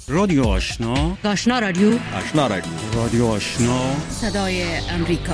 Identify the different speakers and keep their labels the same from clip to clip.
Speaker 1: رادیو آشنا،
Speaker 2: آشنا رادیو،
Speaker 3: آشنا رادیو،
Speaker 1: رادیو آشنا،
Speaker 2: صدای امریکا.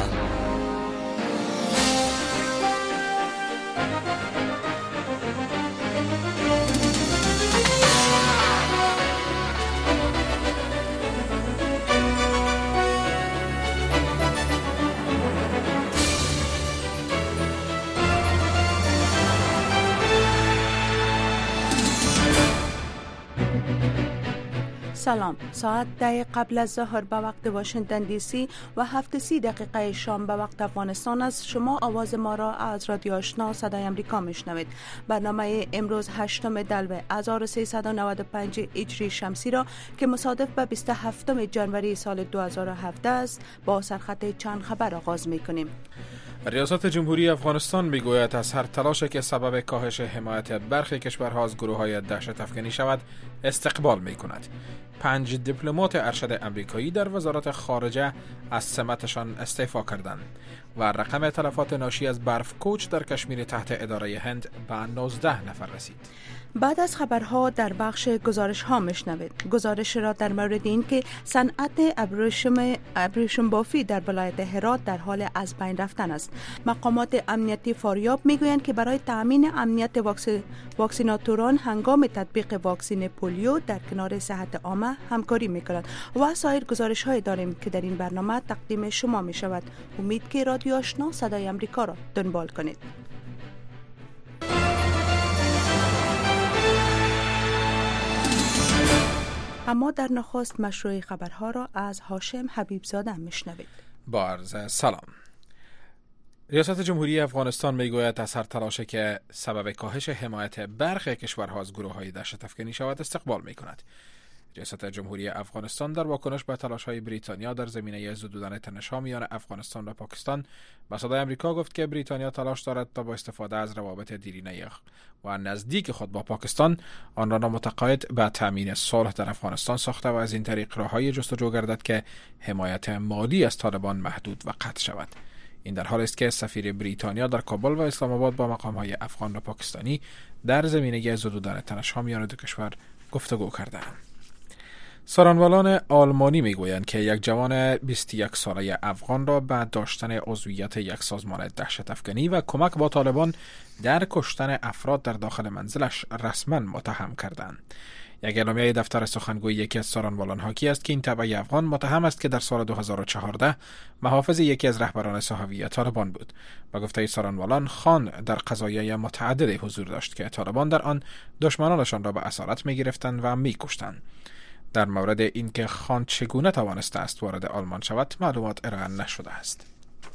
Speaker 4: سلام. ساعت 10 قبل از ظهر به وقت واشنگتن دی سی و 7:30 شام به وقت افغانستان است. شما آواز ما را از رادیو آشنا صدای امریکا میشنوید. برنامه امروز 8 دلو 1395 هجری شمسی را که مصادف به 27 جنوری سال 2017 است با سرخط چند خبر آغاز میکنیم.
Speaker 5: ریاست جمهوری افغانستان میگوید از هر تلاشی که سبب کاهش حمایت برخی کشورها از گروه‌های دهشت افکنی شود استقبال میکند. 5 دیپلمات ارشد امریکایی در وزارت خارجه از سمتشان استعفا کردند و رقم تلفات ناشی از برف کوچ در کشمیر تحت اداره هند به 19 نفر رسید.
Speaker 4: بعد از خبرها در بخش گزارش ها میشنوید. گزارش را در مورد این که صنعت ابریشم بافی در ولایت هرات در حال از بین رفتن است. مقامات امنیتی فاریاب میگویند که برای تأمین امنیت واکسیناتوران هنگام تطبیق واکسن پولیو در کنار صحت عامه همکاری میکنند و سایر گزارش های داریم که در این برنامه تقدیم شما می شود. امید که رادیو آشنا صدای امریکا را دنبال کنید. اما در نخست مشروع خبرها را از هاشم حبیبزاده میشنوید.
Speaker 5: با عرض سلام. ریاست جمهوری افغانستان میگوید از هر تلاشی که سبب کاهش حمایت برخی کشورها از گروه‌های دهشت افکنی شود استقبال میکند. ریاست جمهوری افغانستان در واکنش به تلاش‌های بریتانیا در زمینه زدودن تنش‌ها میان افغانستان و پاکستان به صدای آمریکا گفت که بریتانیا تلاش دارد تا با استفاده از روابط دیرینه و نزدیک خود با پاکستان آن را متقاعد به تامین صلح در افغانستان ساخته و از این طریق راه‌های جستجو گردد که حمایت مالی از طالبان محدود و قطع شود. این در حالی است که سفیر بریتانیا در کابل و اسلام آباد با مقام‌های افغان و پاکستانی در زمینه زدودن تنش‌ها میان دو کشور گفتگو کردند. سارنوالان آلمانی میگویند که یک جوان 21 ساله افغان را به داشتن عضویت یک سازمان دهشت افکنی و کمک با طالبان در کشتن افراد در داخل منزلش رسما متهم کردند. یک اعلامیه دفتر سخنگوی یکی از سارنوالان حاکی است که این تبع افغان متهم است که در سال 2014 محافظ یکی از رهبران صحوی طالبان بود. با گفته سارنوالان، خان در قضایای متعددی حضور داشت که طالبان در آن دشمنانشان را به اسارت می‌گرفتند و می‌کشتند. در مورد اینکه خان چگونه توانسته است وارد آلمان شود معلومات ارائه نشده است.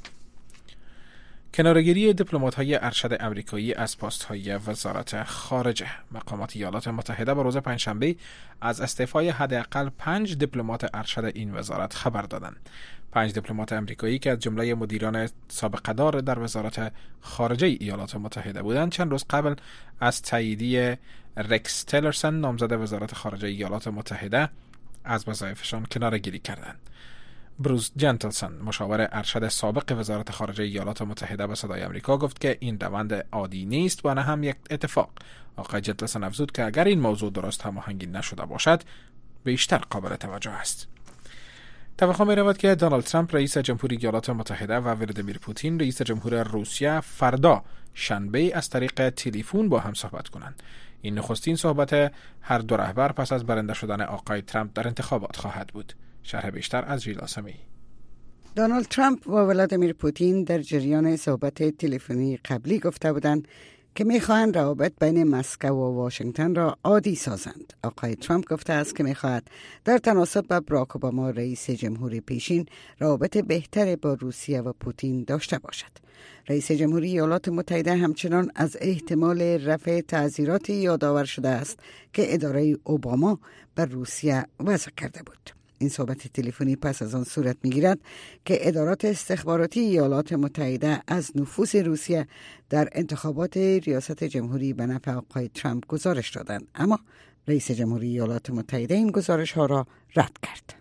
Speaker 5: کنارگیری دیپلمات‌های ارشد امریکایی از پست‌های وزارت خارجه. مقامات ایالات متحده به روز پنجشنبه از استعفای حداقل 5 دیپلمات ارشد این وزارت خبر دادند. 5 دیپلمات امریکایی که از جمله مدیران سابقه‌دار در وزارت خارجه ایالات متحده بودند چند روز قبل از تاییدیه رکس تیلرسن نامزد وزارت خارجه ایالات متحده از وظایفشان کناره‌گیری کردند. بروس جنتلسون مشاور ارشد سابق وزارت خارجه ایالات متحده به صدای آمریکا گفت که این روند عادی نیست و نه هم یک اتفاق. آقای جنتلسون افزود که اگر این موضوع درست هماهنگی نشده باشد بیشتر قابل توجه است. توقع می رود که دونالد ترامپ رئیس جمهوری ایالات متحده و ولادیمیر پوتین رئیس جمهور روسیه فردا شنبه از طریق تلفن با هم صحبت کنند. این نخستین صحبت هر دو رهبر پس از برنده شدن آقای ترامپ در انتخابات خواهد بود. شرح بیشتر از ژیلا سمی.
Speaker 6: دونالد ترامپ و ولادیمیر پوتین در جریان صحبت تلفنی قبلی گفته بودند که می‌خواهند روابط بین مسکو و واشنگتن را عادی سازند. آقای ترامپ گفته است که می‌خواهد در تناسب با باراک اوباما رئیس جمهوری پیشین روابط بهتر با روسیه و پوتین داشته باشد. رئیس جمهوری ایالات متحده همچنان از احتمال رفع تعزیرات یادآور شده است که اداره اوباما بر روسیه وضع کرده بود. این صحبت تلفنی پس از آن صورت می‌گیرد که ادارات استخباراتی ایالات متحده از نفوذ روسیه در انتخابات ریاست جمهوری به نفع آقای ترامپ گزارش دادند، اما رئیس جمهوری ایالات متحده این گزارش‌ها را رد کرد.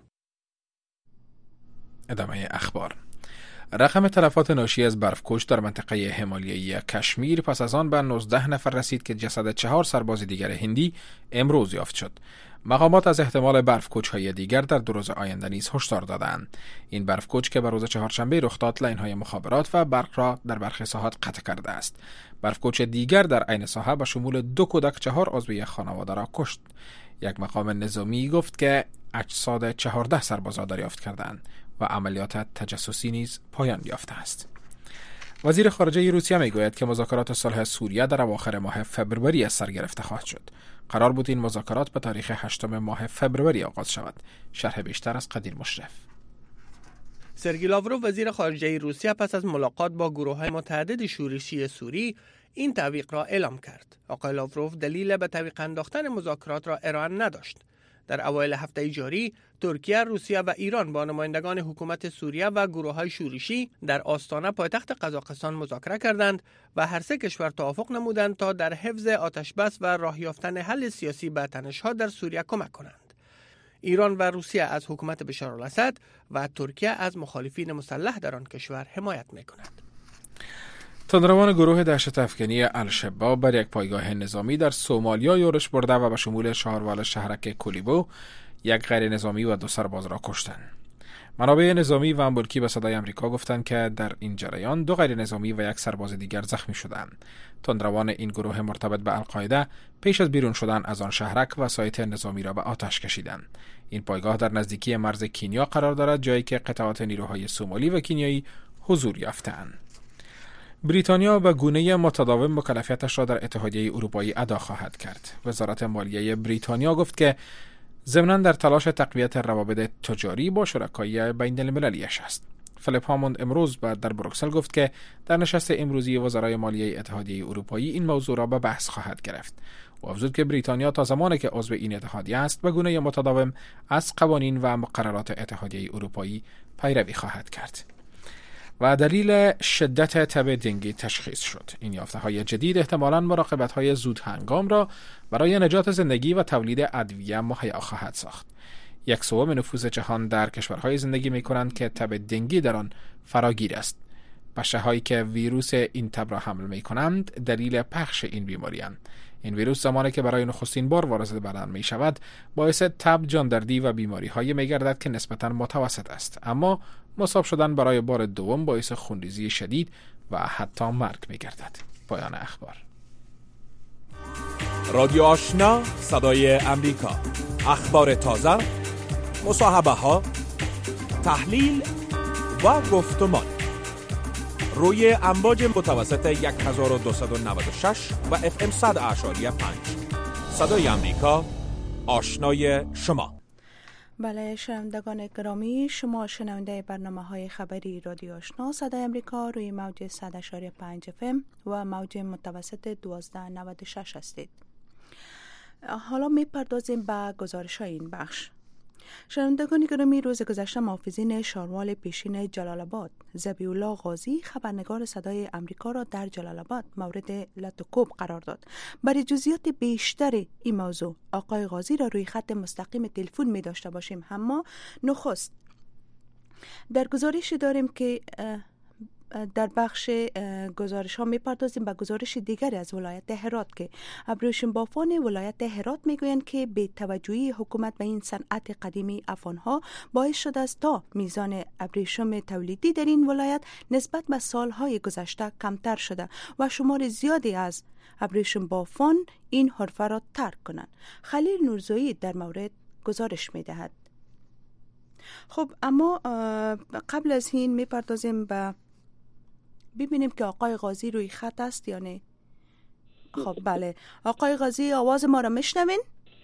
Speaker 5: ادامه اخبار. رقم تلفات ناشی از برفکوش در منطقه همالیایی کشمیر پس از آن به 19 نفر رسید که جسد 4 سرباز دیگر هندی امروز یافت شد. مقامات از احتمال برف‌کوچ‌های دیگر در 2 روز آینده نیز هشدار دادند. این برف‌کوچ که به روز چهارشنبه رخ داد، لاین‌های مخابرات و برق را در برخی ساحات قطع کرده است. برف‌کوچ دیگر در عین ساحه به شمول 2 کودک 4 عضو یک خانواده را کشت. یک مقام نظامی گفت که اجساد 14 سرباز دریافت کردند و عملیات تجسسی نیز پایان یافته است. وزیر خارجه روسیه میگوید که مذاکرات صلح سوریه در اواخر ماه فبروری از سر گرفته خواهد شد. قرار بود این مذاکرات به تاریخ 8 ماه فبروری آغاز شود. شرح بیشتر از قدیر مشرف.
Speaker 3: سرگئی لاوروف وزیر خارجه روسیه پس از ملاقات با گروه‌های متعدد شورشی سوری این تعویق را اعلام کرد. آقای لاوروف دلیل به تعویق انداختن مذاکرات را ارائه نداشت. در اوایل هفته جاری ترکیه، روسیه و ایران با نمایندگان حکومت سوریه و گروه‌های شورشی در آستانه پایتخت قزاقستان مذاکره کردند و هر سه کشور توافق نمودند تا در حفظ آتشبس و راه یافتن حل سیاسی به تنش‌ها در سوریه کمک کنند. ایران و روسیه از حکومت بشارالاسد و ترکیه از مخالفین مسلح در آن کشور حمایت می‌کنند.
Speaker 5: تندروان گروه دهشت افکنی الشباب بر یک پایگاه نظامی در سومالیا یورش برده و به شمول شهروال شهرک کولیبو یک غیر نظامی و 2 سرباز را کشتند. منابع نظامی و امریکی به صدای آمریکا گفتند که در این جریان 2 غیر نظامی و 1 سرباز دیگر زخمی شدند. تندروان این گروه مرتبط به القاعده پیش از بیرون شدن از آن شهرک وسایط نظامی را به آتش کشیدند. این پایگاه در نزدیکی مرز کینیا قرار دارد، جایی که قطعات نیروهای سومالی و کینیایی حضور یافته‌اند. بریتانیا به گونه متداوم مکلفیتش را در اتحادیه اروپایی ادا خواهد کرد. وزارت مالیه بریتانیا گفت که ضمناً در تلاش تقویت روابط تجاری با شرکای بین المللیش است. فلیپ هاموند امروز در بروکسل گفت که در نشست امروزی وزرای مالیه اتحادیه اروپایی این موضوع را به بحث خواهد گرفت. و افزود که بریتانیا تا زمانی که عضو این اتحادیه است به گونه متداوم از قوانین و مقررات اتحادیه اروپایی پیروی خواهد کرد. و دلیل شدت تب دنگی تشخیص شد. این یافته‌های جدید احتمالاً مراقبت‌های زود هنگام را برای نجات زندگی و تولید ادویه مهیا خواهد ساخت. 1/3 نفوس جهان در کشورهای زندگی می‌کنند که تب دنگی در آن فراگیر است. بچه‌هایی که ویروس این تب را حمل می‌کنند دلیل پخش این بیماری‌اند. این ویروس زمانی که برای نخستین بار وارد بدن می شود باعث تب، جاندردی و بیماری های می گردد که نسبتاً متوسط است، اما مصاب شدن برای بار دوم باعث خونریزی شدید و حتی مرگ می گردد. پایان اخبار.
Speaker 7: رادیو آشنا، صدای امریکا. اخبار تازه، مصاحبه ها، تحلیل و گفتمان روی امواج متوسط 1296 و FM 100.5. صدای امریکا، آشنای شما.
Speaker 4: بله شنوندگان گرامی، شما شنونده برنامه‌های خبری رادیو آشنا صدای امریکا روی موج 100.5 FM و موج متوسط 1296 هستید. حالا می‌پردازیم به گزارش‌های این بخش. شنوندگان گرامی، روز گذشته محافظین شاروال پیشین جلال آباد ذبیح الله غازی خبرنگار صدای امریکا را در جلال آباد مورد لطوکوب قرار داد. برای جزئیات بیشتر این موضوع آقای غازی را روی خط مستقیم تلفن می داشته باشیم، اما نخست در گزارشی داریم که در بخش گزارش ها میپردازیم به گزارش دیگری از ولایت هرات که ابریشم بافان ولایت هرات میگویند که بی توجهی حکومت به این صنعت قدیمی افغان ها باعث شده است تا میزان ابریشم تولیدی در این ولایت نسبت به سالهای گذشته کمتر شده و شمار زیادی از ابریشم بافان این حرفه را ترک کنند. خلیل نورزویی در مورد گزارش میدهد. خب اما قبل از این میپردازیم به ببینیم که آقای غازی روی خط است یا نه. خب بله آقای غازی، آواز ما را میشنوین؟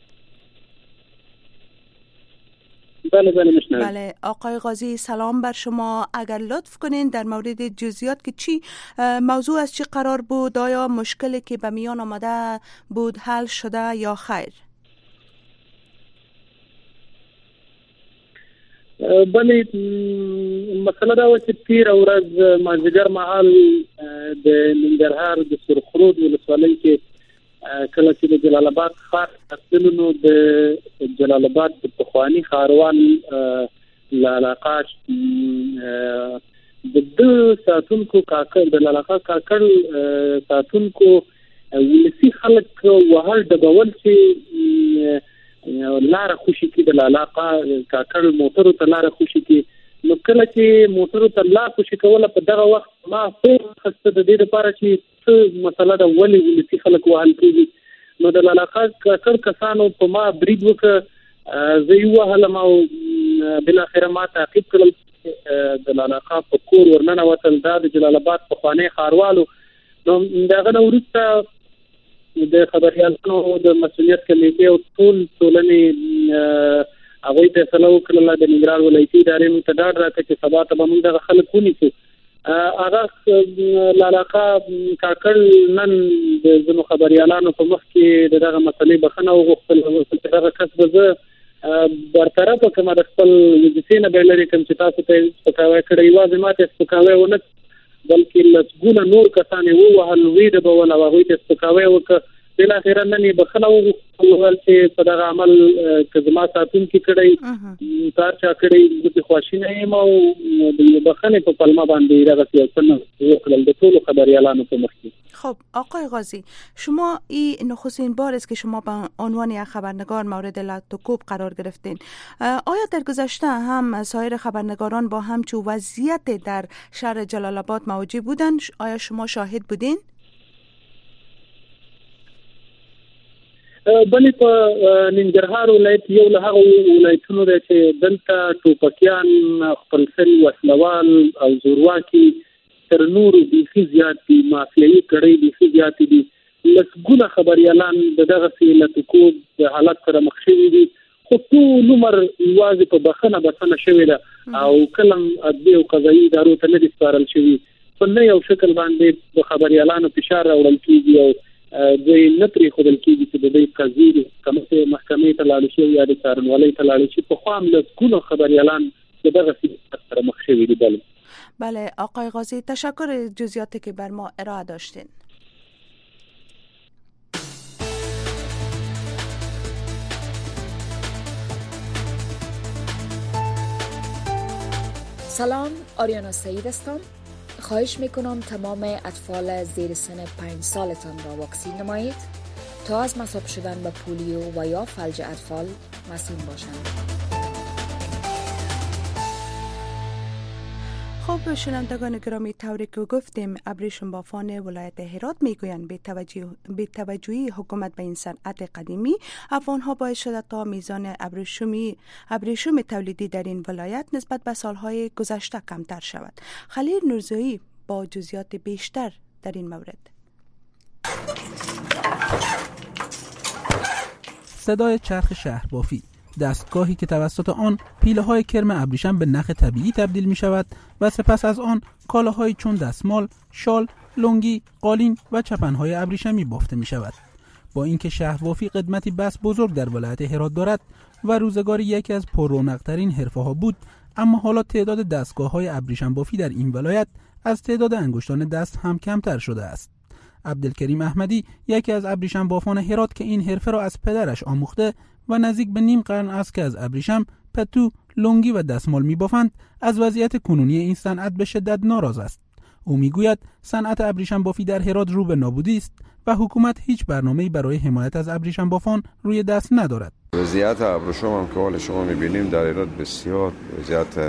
Speaker 8: بله میشنویم.
Speaker 4: بله آقای غازی، سلام بر شما. اگر لطف کنین در مورد جزئیات که چی موضوع از چی قرار بود، آیا مشکلی که به میان آمده بود حل شده یا خیر؟
Speaker 8: بله مسله دا و چې تیر ورځ مازدیګر مهال د ننګرهار د سرخرود ولسوالۍ کې کله چې د جلال آباد ښار تللو نو د جلال آباد د پخواني ښاروال له علاقه د ساتونکو کاکړ د علاقه کاکړ ساتونکو ولسی خلک وهل ډبول چې لار خوشي کې د علاقه کاکړ موټرو ته لار خوشي کې نو کله چې موټرو ته لار خوشي کوله په دغه وخت ما خسته د دې لپاره چې څه مسله د ولې خلک وهل کېږي نو د علاقه کاکړ کسانو په ما برید وکړه زه یو وهلم او بل اخر ما تعقیب کړل د علاقه په کور ورننه وتل دا د جلال آباد په خانه خاروالو نو دغه وروسته د خبريالانو د مسؤلیت کمیټې او ټول ټولنې هغه فیصله وکړه د ننګرهار ولایتي ادارې متدار راکړي چې سبا ته موږ د خلک ونیسو هغه علاقه کاکړ نن د زمو خبريالانو په مخ کې دغه مسلې بخنه وغوښتل چې دغه کسب زه برطرف کوم د خپل وظیفې نه بلري کوم چې تاسو ته سپکاوی کړی و زماته سپکاوی ونه بلکې لږونه نور کسان وو وهل ویډ به ولا هغه ته سپکاوی وکړه بل اخر نن بخنه وغوښتل چې په دغه عمل کزما ساتون کې کړی کار چا کړی د خواشینه یم او د بخنه په پلمه باندې دغه سیاست وکړل د ټول خبريالانو په مخ کې.
Speaker 4: خب آقای غازی، شما این نخستین بار است که شما به عنوان یک خبرنگار مورد لطوکوب قرار گرفتین. آیا در گذشته هم سایر خبرنگاران با همچون وضعیت در شهر جلال آباد مواجه بودند؟ آیا شما شاهد بودین؟
Speaker 8: بلې په ننګرهار ولایت یو له هغه ولایتونو دی چې دلته ټوپکیان خپل سري وسلوال او زورواکي تر نورو بیخي زیات دي مافیایي کړۍ بیخي زیات دي لسګونه خبريالان دغه لطوکوب د حالت سره مخ شوي دي خو ټول عمر یوازې په بخنه شوې ده او کلم ادبي او قضایي ادارو ته نه دي سپارل شوي په نه یو شکل باندې د خبريالانو فشار راوړل کېږي او دوی نه پرې خودل کېږي چې د دې قضیې کومه محکمې ته لاړ شي یا د څارنوالۍ ته لاړ شي په خام لسګونه خبريالان دغه سره مخ شوي دي.
Speaker 4: بله آقای غازی، تشکر جزئیاتی که بر ما ارائه داشتین.
Speaker 9: سلام، آریانا سعید هستم. خواهش میکنم تمام اطفال زیر سن 5 سالتان را واکسین نمایید تا از مصاب شدن به پولیو و یا فلج اطفال مسئول باشند.
Speaker 4: خب شنوندگان گرامی، طوری که گفتیم ابریشم بافان ولایت هرات میگویند به توجهی حکومت به این صنعت قدیمی افغانها باعث شده تا میزان ابریشم تولیدی در این ولایت نسبت به سالهای گذشته کمتر شود. خلیل نورزایی با جزئیات بیشتر در این مورد.
Speaker 10: صدای چرخ شهر بافی، دستگاهی که توسط آن پیله‌های کرم ابریشم به نخ طبیعی تبدیل می شود و سپس از آن کالاهایی چون دستمال، شال، لنگی، قالین و چپن‌های ابریشمی بافته می شود. با اینکه شهر بافی قدمتی بس بزرگ در ولایت هرات دارد و روزگاری یکی از پررونق‌ترین حرفه‌ها بود، اما حالا تعداد دستگاه‌های ابریشم بافی در این ولایت از تعداد انگشتان دست هم کمتر شده است. عبدالکریم احمدی یکی از ابریشم بافان هرات که این حرفه را از پدرش آموخته و نزدیک به نیم قرن است که از ابریشم، پتو، لنگی و دستمال می‌بافند، از وضعیت کنونی این صنعت به شدت ناراض است. او میگوید صنعت ابریشم بافی در هرات رو به نابودی است و حکومت هیچ برنامه‌ای برای حمایت از ابریشم بافان روی دست ندارد.
Speaker 11: وضعیت ابریشم هم که حال شما می‌بینیم در هرات بسیار وضعیت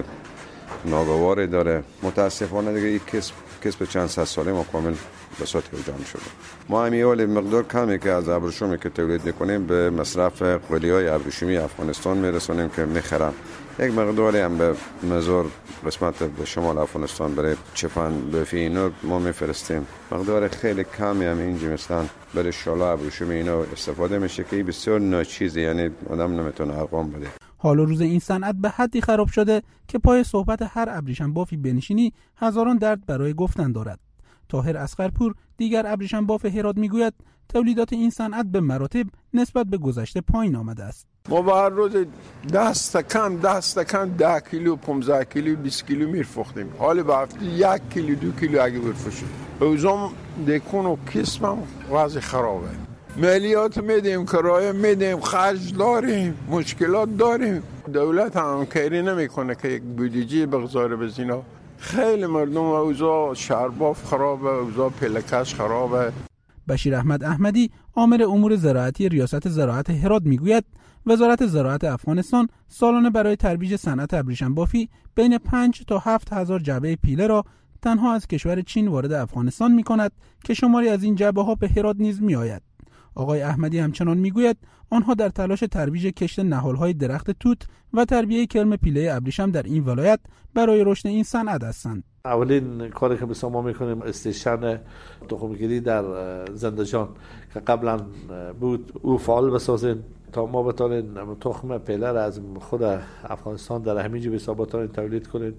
Speaker 11: ناگواری داره. متاسفانه دیگه این کسب چند صد ساله ما کامل به سطح جان شده. ما همیول مقدار کمی که از ابریشمی که تولید میکنیم به مصرف قلیه‌های ابریشمی افغانستان میرسونیم که میخرن. یک مقداری هم به مزار قسمت به شمال افغانستان برای چپن بافی اینا ما میفرستیم. مقدار خیلی کمی هم اینجا مثلا برای شالا ابریشمی اینا استفاده میشه که بسیار ناچیزه، یعنی آدم نمیتونه ارقام بده.
Speaker 10: حال و روز این صنعت به حدی خراب شده که پای صحبت هر ابریشم بافی بنشینی هزاران درد برای گفتن دارد. طاهر اصغرپور دیگر ابریشم باف هرات میگوید تولیدات این صنعت به مراتب نسبت به گذشته پایین آمده است.
Speaker 12: ما با هر روز 10 استکان 10 کیلو 15 کیلو 20 کیلو میفروختیم. حالا با هفته 1 کیلو 2 کیلو اگه بفروشیم. اوزام دکون و کسبم وضع خرابه. مالیات میدیم، کرایه میدیم، خرج داریم، مشکلات داریم. دولت همکاری نمیکنه که یک بودجه بگذاره به زینا. خیلی مردم اوضاع شهرباف خرابه، اوضاع پلکش خرابه.
Speaker 10: بشیر احمد احمدی عامل امور زراعتی ریاست زراعت هرات میگوید وزارت زراعت افغانستان سالانه برای ترویج صنعت ابریشم بافی بین 5 تا 7 هزار جعبه پیله را تنها از کشور چین وارد افغانستان می‌کند که شماری از این جعبه‌ها به هرات نیز می‌آید. آقای احمدی همچنان می‌گوید آنها در تلاش ترویج کشت نهال‌های درخت توت و تربیه کرم پیله ابریشم در این ولایت برای رشد این صنعت هستند.
Speaker 13: اولین کاری که بسیار ما میکنیم استیشن تخمگیری در زندجان که قبلا بود او فعال بسازیم تا ما بتونیم تخم پیله را از خود افغانستان در همینجا بسیار بتونیم تولید کنیم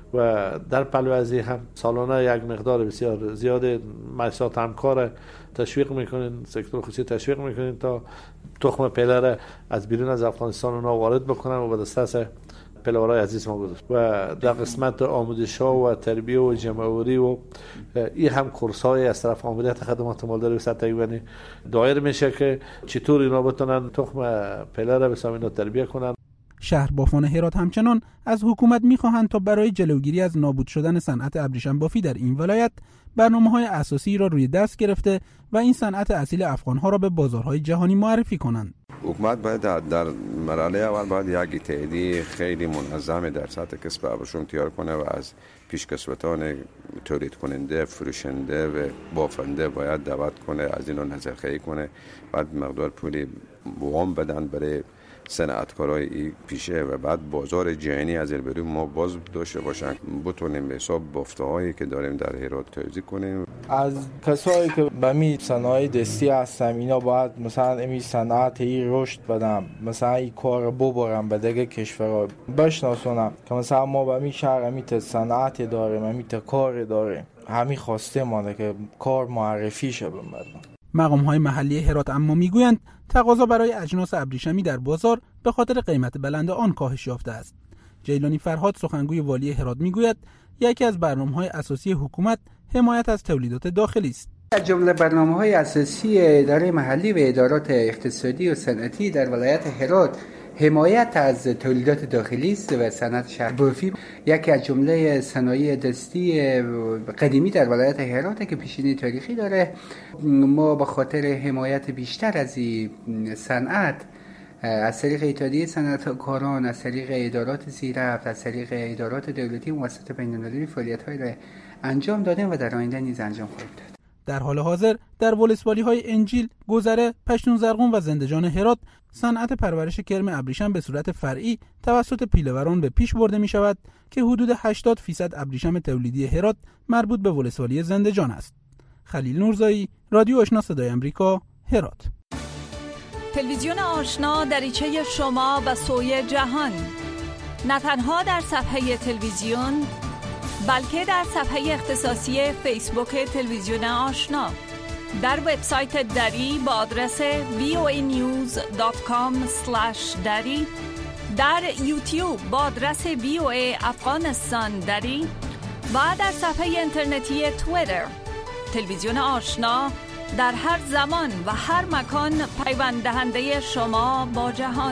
Speaker 13: و در پلو از این هم سالانه یک مقدار بسیار زیاد مؤسسات همکار تشویق میکنین، سکتور خصوصی تشویق میکنین تا تخم پیله را از بیرون از افغانستان اونا وارد بکنن و به دسترس پله‌ورای عزیز ما بود و در قسمت آموزش‌ها و تربیه و جمع‌آوری و این هم کورس‌های از طرف مدیریت خدمات مالداری و سطح ایوانی دایر میشه که چطور اینا بتونن تخم پیله را به اینا تربیه کنن.
Speaker 10: شهربافان هرات همچنان از حکومت می‌خواهند تا برای جلوگیری از نابود شدن صنعت ابریشم بافی در این ولایت برنامه‌های اساسی را روی دست گرفته و این صنعت اصیل افغان‌ها را به بازارهای جهانی معرفی کنند.
Speaker 11: حکومت باید در مرحله اول باید یک اتحادیه خیلی منظم در سطح کسب ابریشم تیار کنه و از پیشکسوتان تولید کننده، فروشنده و بافنده باید دعوت کنه، از اینا نظرخواهی کنه، بعد مقدار پولی وام بدن برای صنعتکارای این پیشه و بعد بازار جهانی از البرو ما باز داشته باشن بتونیم به حساب بافته‌هایی که داریم در هرات توزیع کنیم.
Speaker 14: از کسایی که به می صنایع دستی هستم اینا باید مثلا امی صنعت ای رشد بدم، مثلا این کار ببرم به دیگه کشورها بشناسونم که مثلا ما به می شهر امیت صنعت داریم، امیت کار داریم، همین خواسته مانده که کار معرفی شه به مردم.
Speaker 10: مقام‌های محلی هرات اما میگویند تقاضا برای اجناس ابریشمی در بازار به خاطر قیمت بلند آن کاهش یافته است. جیلانی فرهاد سخنگوی والی هرات میگوید یکی از برنامه‌های اساسی حکومت حمایت از تولیدات داخلی است.
Speaker 15: از جمله برنامه‌های اساسی اداره محلی و ادارات اقتصادی و صنعتی در ولایت هرات حمایت از تولیدات داخلی است و صنعت شهر بافی یکی از جمله صنایع دستی قدیمی در ولایت هرات که پیشینه تاریخی داره. ما به خاطر حمایت بیشتر از این صنعت از طریق اتحادیه صنعتکاران، از طریق ادارات زیرفت، از طریق ادارات دولتی و مؤسسات بین‌المللی فعالیت‌هایی را انجام دادیم و در آینده نیز انجام خواهیم داد.
Speaker 10: در حال حاضر در ولسوالی‌های انجیل، گذره، پشتون زرغون و زندجان هرات صنعت پرورش کرم ابریشم به صورت فرعی توسط پیله‌وران به پیش برده می‌شود که حدود 80% ابریشم تولیدی هرات مربوط به ولسوالی زندجان است. خلیل نورزایی، رادیو آشنا صدای آمریکا، هرات.
Speaker 16: تلویزیون آشنا دریچه شما و سوی جهان، نه تنها در صفحه تلویزیون بلکه در صفحه اختصاصی فیسبوک تلویزیون آشنا، در وبسایت دری با آدرس voanews.com/dari، در یوتیوب با آدرس VOA افغانستان دری و در صفحه اینترنتی توییتر. تلویزیون آشنا در هر زمان و هر مکان پیوند دهنده شما با جهان.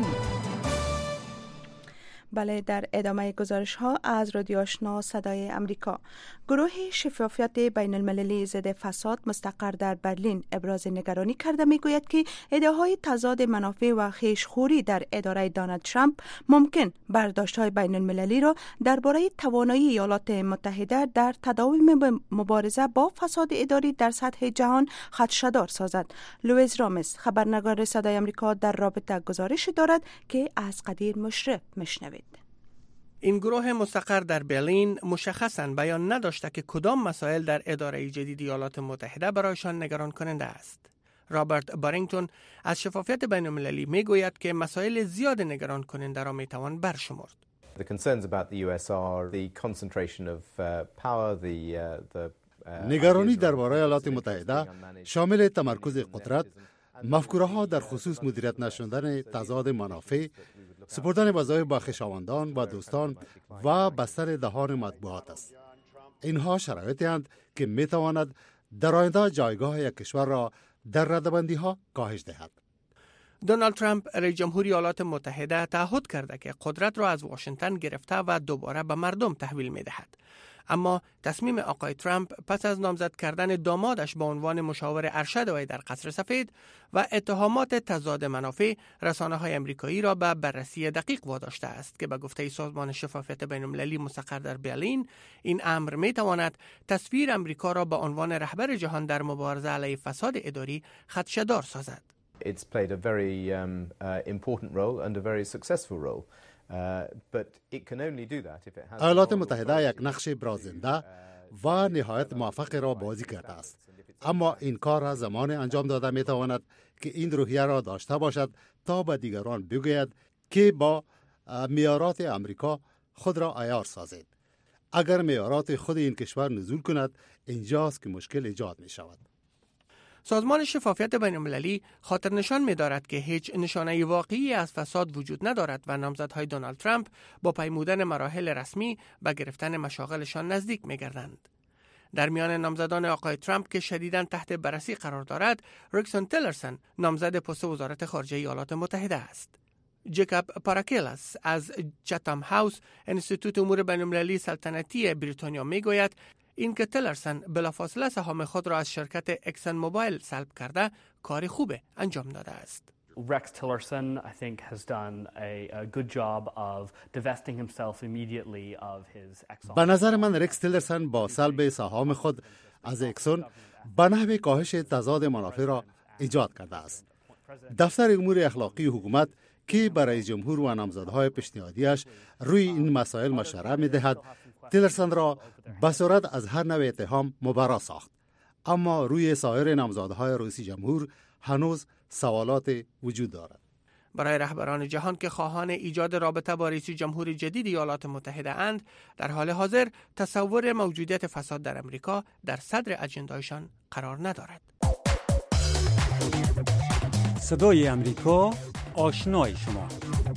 Speaker 4: بله، در ادامه گزارش ها از رادیو آشنا صدای امریکا، گروه شفافیت بین المللی ضد فساد مستقر در برلین ابراز نگرانی کرده میگوید که ایده‌های تضاد منافع و خویشخوری در اداره دونالد ترامپ ممکن برداشت‌های بین المللی را درباره توانایی ایالات متحده در تداوم مبارزه با فساد اداری در سطح جهان خدشه‌دار سازد. لوئیس رامز، خبرنگار صدای امریکا، در رابطه گزارش دارد که از قدیر مشرف میشنوید.
Speaker 3: این گروه مستقر در برلین مشخصاً بیان نداشته که کدام مسائل در اداره جدید ایالات متحده برایشان نگران کننده است. رابرت بارینگتون از شفافیت بین المللی می گوید که مسائل زیاد نگران کننده را می توان برشمرد.
Speaker 17: نگرانی درباره ایالات متحده شامل تمرکز قدرت، مفکوره‌ها در خصوص مدیریت نشدن تضاد منافع، سپردن وظایف به خویشاوندان و دوستان و بستر دهان مطبوعات است. اینها شرایطی اند که می تواند در آینده جایگاه یک کشور را در ردبندی‌ها کاهش دهد.
Speaker 3: دونالد ترامپ رئیس جمهوری ایالات متحده تعهد کرده که قدرت را از واشنگتن گرفته و دوباره به مردم تحویل می دهد. اما تصمیم آقای ترامپ پس از نامزد کردن دامادش به عنوان مشاور ارشد وی در قصر سفید و اتهامات تضاد منافع رسانه‌های آمریکایی را به بررسی دقیق واداشته است که به گفته سازمان شفافیت بین‌المللی مستقر در برلین این امر می‌تواند تصویر آمریکا را به عنوان رهبر جهان در مبارزه علیه فساد اداری خدشه‌دار سازد.
Speaker 18: It's played a very important role and a very successful role. But it can only do that if it has.
Speaker 17: ایالات متحده یک نقش برازنده و نهایت موفق را بازی کرده است. اما این کار را زمان انجام داده می تواند که این روحیه را داشته باشد تا به دیگران بگوید که با معیارات امریکا خود را عیار سازید. اگر معیارات خود این کشور نزول کند، اینجاست که مشکل ایجاد می شود.
Speaker 3: سازمان شفافیت بین‌المللی خاطر نشان می دارد که هیچ نشانه واقعی از فساد وجود ندارد و نامزدهای دونالد ترامپ با پیمودن مراحل رسمی به گرفتن مشاغلشان نزدیک می گردند. در میان نامزدان آقای ترامپ که شدیداً تحت بررسی قرار دارد، ریکسون تیلرسن نامزد پست وزارت خارجه ایالات متحده است. جیکاب پاراکیلاس از چاتام هاوس انستیتوت امور بین‌المللی سلطنتی بریتانیا می گوید این که تیلرسن بلافاصله سهام خود را از شرکت اکسن موبایل سلب کرده کار خوبه انجام داده است.
Speaker 19: Rex Tillerson, I think, has done a good job of divesting himself immediately of his Exxon.
Speaker 17: به نظر من ریکس تیلرسن با سلب سهام خود از اکسون به نحو کاهش تضاد منافع را ایجاد کرده است. دفتر امور اخلاقی حکومت که برای جمهور و نامزدهای پیشنهادیش روی این مسائل مشوره می‌دهد، تیلرسن را به صورت از هر نوع اتهام مبرا ساخت. اما روی سایر نامزدهای رئیس جمهور هنوز سوالات وجود دارد.
Speaker 3: برای رهبران جهان که خواهان ایجاد رابطه با رئیس جمهور جدید ایالات متحده اند، در حال حاضر تصور موجودیت فساد در امریکا در صدر اجندایشان قرار ندارد.
Speaker 1: صدای امریکا، آشنای شما.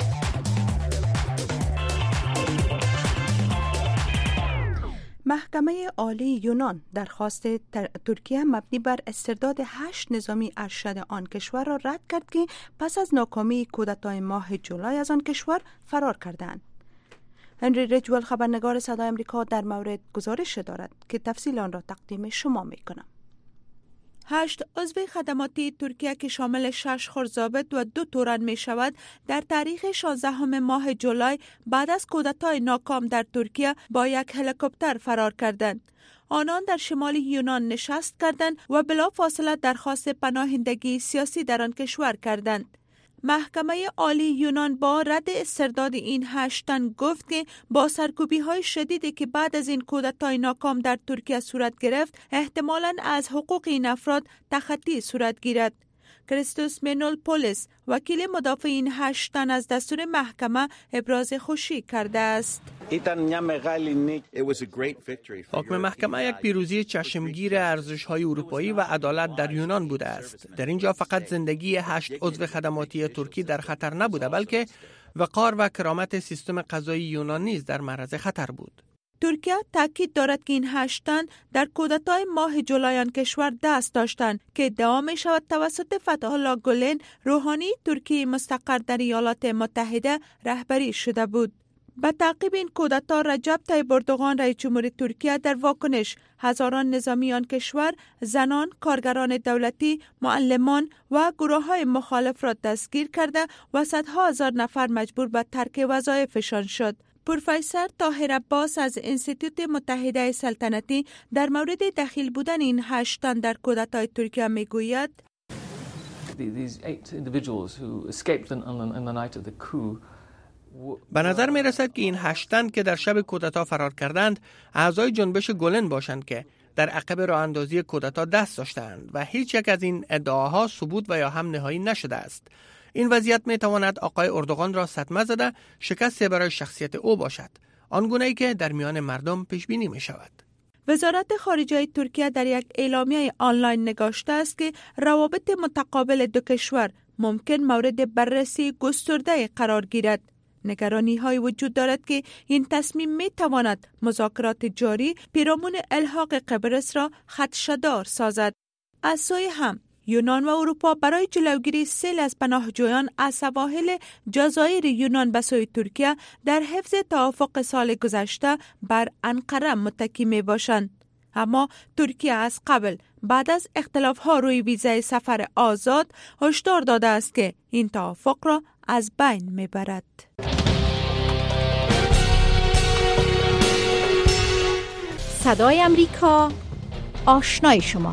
Speaker 4: محکمه عالی یونان درخواست ترکیه مبنی بر استرداد 8 نظامی ارشد آن کشور را رد کرد که پس از ناکامی کودتای ماه جولای از آن کشور فرار کردند. هنری رجول خبرنگار صدای آمریکا در مورد گزارش دارد که تفصیل آن را تقدیم شما می‌کنم. 8 عضو خدماتی ترکیه که شامل 6 خردضابط و 2 تورن می شود در تاریخ 16 ماه جولای بعد از کودتای ناکام در ترکیه با یک هلیکوپتر فرار کردند. آنان در شمال یونان نشست کردند و بلافاصله درخواست پناهندگی سیاسی در آن کشور کردند. محکمه عالی یونان با رد استرداد این 8 تن گفت که با سرکوبی‌های شدیدی که بعد از این کودتای ناکام در ترکیه صورت گرفت، احتمالاً از حقوق این افراد تخطی صورت گیرد. کریستوس منولپولیس وکیل مدافع این 8 تن از دستور محکمه ابراز خوشی کرده است.
Speaker 3: حکم محکمه یک پیروزی چشمگیر ارزش‌های اروپایی و عدالت در یونان بوده است. در اینجا فقط زندگی 8 عضو خدماتی ترکی در خطر نبوده، بلکه وقار و کرامت سیستم قضایی یونان نیز در معرض خطر بود.
Speaker 4: ترکیه تاکید دارد که این 8 تن در کودتای ماه جولای آن کشور دست داشتند که ادعا می شود توسط فتح الله گولن روحانی ترکیه مستقر در ایالات متحده رهبری شده بود. به تعقیب این کودتا رجب طیب اردوغان رئیس جمهور ترکیه در واکنش هزاران نظامی آن کشور، زنان، کارگران دولتی، معلمان و گروه‌های مخالف را دستگیر کرده و صدها هزار نفر مجبور به ترک وظایفشان شد. پروفسور طاهر عباس از انستیتوت متحده سلطنتی در مورد دخیل بودن این 8 تن در کودتای ترکیه میگوید:
Speaker 3: به نظر می رسد که این 8 تن که در شب کودتا فرار کردند اعضای جنبش گولن باشند که در عقب راه اندازی کودتا دست داشتند و هیچ یک از این ادعاها ثبوت و یا هم نهایی نشده است. این وضعیت می تواند آقای اردوغان را صدمه زده شکست برای شخصیت او باشد، آنگونه‌ای که در میان مردم پیش بینی می شود.
Speaker 4: وزارت خارجه ترکیه در یک اعلامیه آنلاین نگاشته است که روابط متقابل دو کشور ممکن مورد بررسی گسترده قرار گیرد. نگرانی های وجود دارد که این تصمیم می تواند مذاکرات جاری پیرامون الحاق قبرس را خدشه‌دار سازد. از سوی هم یونان و اروپا برای جلوگیری سیل از پناهجویان از سواحل جزایر یونان به سوی ترکیه در حفظ توافق سال گذشته بر انقره متکی می باشند. اما ترکیه از قبل بعد از اختلاف‌ها روی ویزای سفر آزاد هشدار داده است که این توافق را از بین می‌برد.
Speaker 2: صدای امریکا، آشنای شما.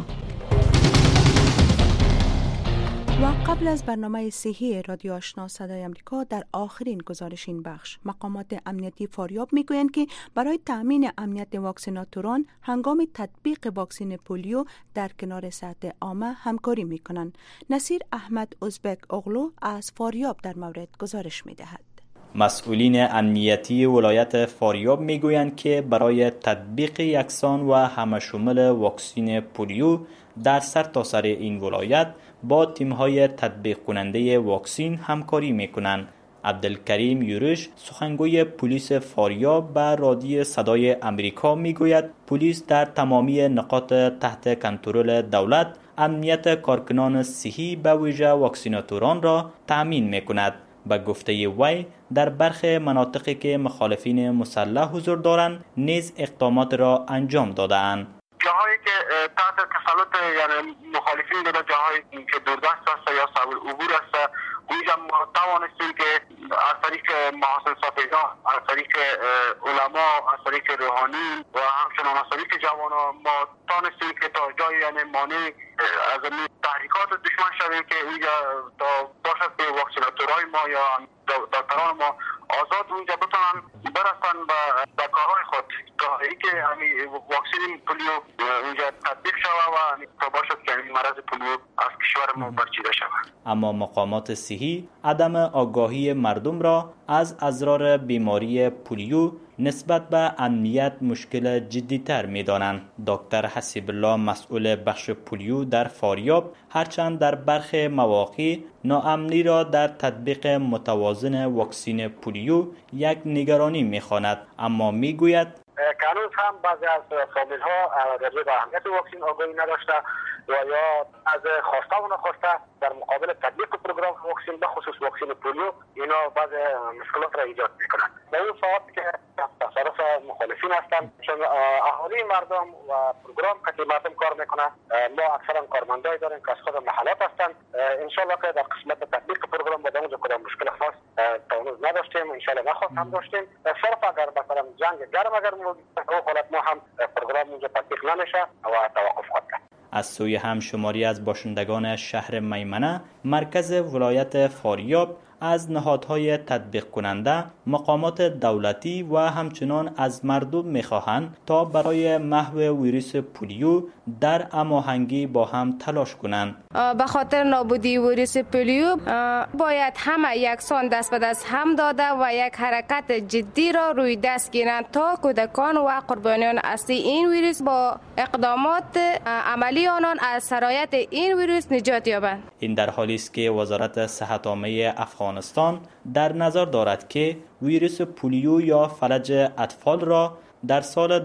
Speaker 4: و قبل از برنامه صحی رادیو آشنا صدای امریکا، در آخرین گزارش این بخش مقامات امنیتی فاریاب میگویند که برای تأمین امنیت واکسیناتوران هنگام تطبیق واکسن پولیو در کنار سطح عامه همکاری میکنند. نصیر احمد ازبک اغلو از فاریاب در مورد گزارش میدهد.
Speaker 20: مسئولین امنیتی ولایت فاریاب میگویند که برای تطبیق یکسان و همشمول واکسن پولیو در سرتاسر این ولایت با تیم‌های تطبیق کننده واکسن همکاری می‌کنند. عبدالکریم یورش سخنگوی پلیس فاریاب به رادیو صدای امریکا میگوید پلیس در تمامی نقاط تحت کنترل دولت امنیت کارکنان صحی به ویژه واکسیناتوران را تأمین می‌کند. به گفته وی در برخی مناطقی که مخالفین مسلح حضور دارند نیز اقدامات را انجام داده‌اند.
Speaker 21: جاهایی که تحت تسلط یعنی مخالفین در جاهایی که دوردست است یا صعب العبور است، اونجا ما توانستیم که از طریق محاسن سفیدان، از طریق علما، از طریق روحانی و همچنان از طریق جوانان ما توانستیم که تا جای یعنی مانع از تحریکات دشمن شویم که اونجا تا باشد به واکسیناتورهای ما یا دکتران ما آزاد اونجا بتونن برسن به کارهای خود تا اینکه واکسن پولیو اونجا تطبیق شود و تا باشد که مرض پولیو از کشور ما برچیده شود.
Speaker 20: اما مقامات صحی عدم آگاهی مردم را از اضرار بیماری پولیو نسبت به امنیت مشکل جدی‌تر می‌دانند. دکتر حسیب الله مسئول بخش پولیو در فاریاب هرچند در برخی مواقع ناامنی را در تطبیق متوازن واکسن پولیو یک نگرانی می‌خواند، اما می‌گوید
Speaker 21: هنوز هم بعضی از فامیل‌ها راجع به اهمیت واکسن آگاهی نداشته و یا از خواسته و نخواسته در مقابل تطبیق پروگرام واکسن به خصوص واکسن پولیو اینا بعض مشکلات را ایجاد میکنند. به این صورت که تصرف مخالفین هستند، چون اهالی مردم و پروگرام که مردم کار میکنند ما اکثرا کارمندای داریم که از خود محلات هستند. انشالله که در قسمت تطبیق پروگرام با اونجا کدام مشکل خاص تا هنوز نداشتیم، انشالله نخواست هم داشتیم. صرف اگر مثلا جنگ گرم اگر موجود او حالت ما هم پروگرام اونجا تطبیق نمیشه و توقف خواهد کرد.
Speaker 20: از سوی همشماری از باشندگان شهر میمنه مرکز ولایت فاریاب از نهادهای تطبیق کننده، مقامات دولتی و همچنان از مردم می‌خواهند تا برای محو ویروس پولیو در هماهنگی با هم تلاش کنند.
Speaker 22: به خاطر نابودی ویروس پولیو باید همه یکسان دست به دست هم داده و یک حرکت جدی را روی دست گیرند تا کودکان و قربانیان اصلی این ویروس با اقدامات عملی آنان از سرایت این ویروس نجات یابند. این
Speaker 20: در حالی است که وزارت صحت عامه افغانستان در نظر دارد که ویروس پولیو یا فلج اطفال را در سال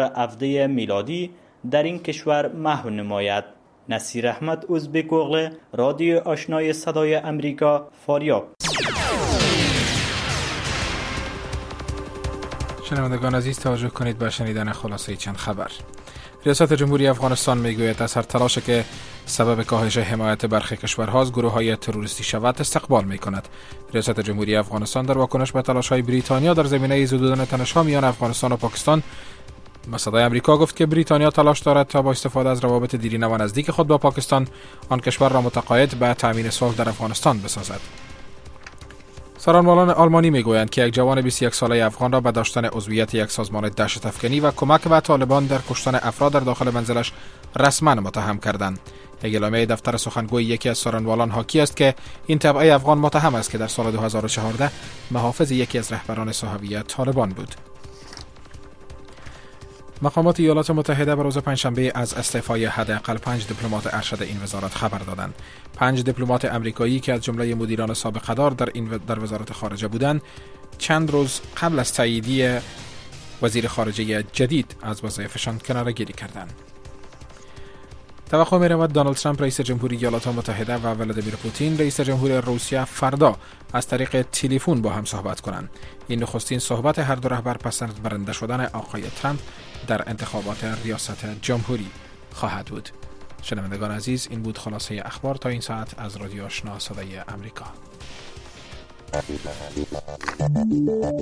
Speaker 20: 2017 میلادی در این کشور محو نماید. نصیر احمد ازبک اغلو، رادیو آشنای صدای امریکا، فاریاب.
Speaker 5: شنوندگان عزیز توجه کنید به شنیدن خلاصه چند خبر. ریاست جمهوری افغانستان میگوید از هر تلاشی که سبب کاهش حمایت برخی کشورها از گروه‌های تروریستی شود استقبال می‌کند. ریاست جمهوری افغانستان در واکنش به تلاش‌های بریتانیا در زمینه زدودن تنش‌ها میان افغانستان و پاکستان به صدای امریکا گفت که بریتانیا تلاش دارد تا با استفاده از روابط دیرینه و نزدیک خود با پاکستان آن کشور را متقاعد به تأمین صلح در افغانستان بسازد. سرانوالان آلمانی میگویند که یک جوان 21 ساله افغان را به داشتن عضویت یک سازمان دهشت‌افکنی و کمک به طالبان در کشتن افراد در داخل منزلش رسما متهم کردند. یک اعلامیه دفتر سخنگوی یکی از سرانوالان حاکی است که این طبقه افغان متهم است که در سال 2014 محافظ یکی از رهبران صحوی طالبان بود. مقامات ایالات متحده بر روز پنجشنبه از استعفای حداقل 5 دیپلمات ارشد این وزارت خبر دادند. 5 دیپلمات امریکایی که از جمله مدیران سابق دار در وزارت خارجه بودند، چند روز قبل از تاییدیه وزیر خارجه جدید از وظایفشان کناره‌گیری کردند. توقع می رود دونالد ترامپ رئیس جمهوری ایالات متحده و ولادیمیر پوتین رئیس جمهوری روسیه فردا از طریق تلفن با هم صحبت کنند. این نخستین صحبت هر دو رهبر پس از برنده شدن آقای ترامپ در انتخابات ریاست جمهوری خواهد بود. شنوندگان عزیز، این بود خلاصه اخبار تا این ساعت از رادیو آشنا صدای امریکا.